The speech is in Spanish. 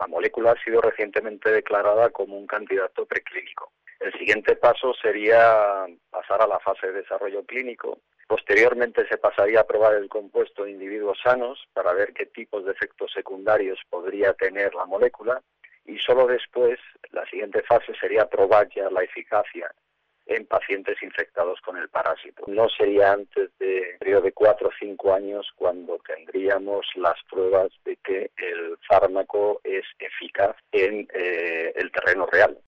La molécula ha sido recientemente declarada como un candidato preclínico. El siguiente paso sería pasar a la fase de desarrollo clínico. Posteriormente se pasaría a probar el compuesto en individuos sanos para ver qué tipos de efectos secundarios podría tener la molécula y solo después, la siguiente fase sería probar ya la eficacia en pacientes infectados con el parásito. No sería antes del periodo de 4 o 5 años cuando tendríamos las pruebas de que el fármaco es eficaz en el terreno real.